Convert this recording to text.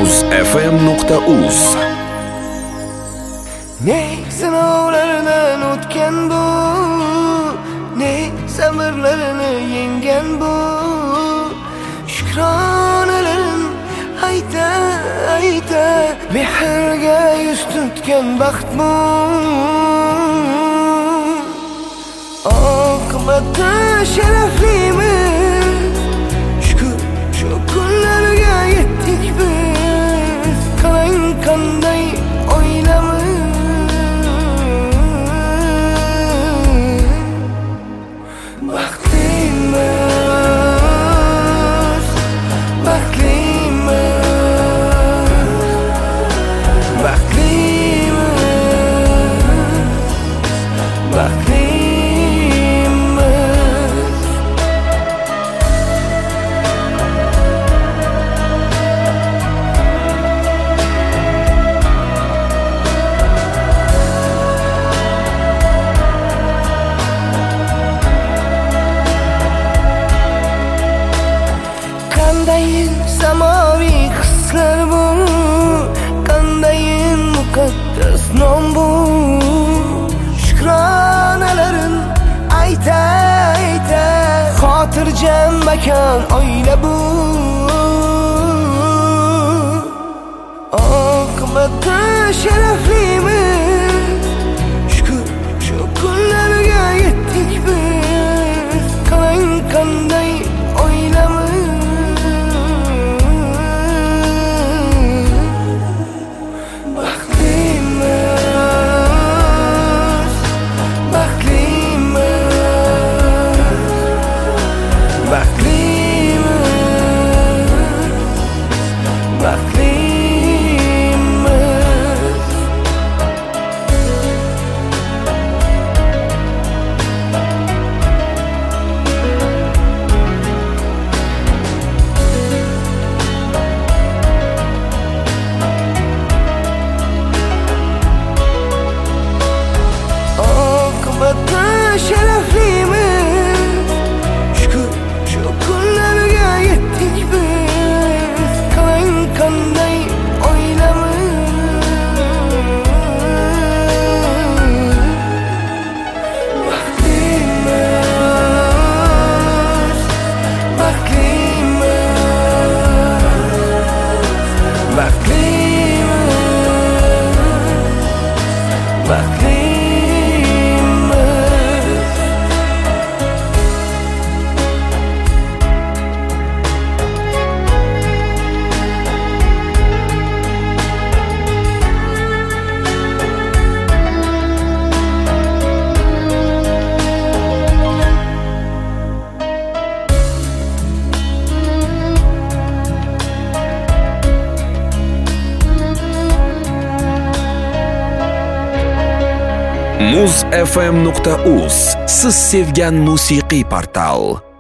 muzfm.uz. Ne sinovlardan o'tgan bu, ne sabrlarni yenggan bu, shukronalarim ayta ayta mehrga yuz tutgan baxt bu. Oqibati sharaflimiz, shukur shu kunlarga yetdik biz. Qarang qanday oilamiz baxtlimiz, baxtlimiz, baxtlimiz, baxtlimiz. Qandayin samoviy hislar bu, qandayin muqaddas nom bu. Shukronalarim ayta ayta xotirjam makon oila bu. Oqibati sharaflimiz, shukur shu kunlarga yetdik biz. Qarang qanday oilamiz sharaflimiz, shukur shu kunlarga yetdik biz. Qarang qanday oilamiz baxtlimiz, baxtlimiz, baxtlimiz, baxtlimiz. muzfm.uz siz sevgan musiqiy portal.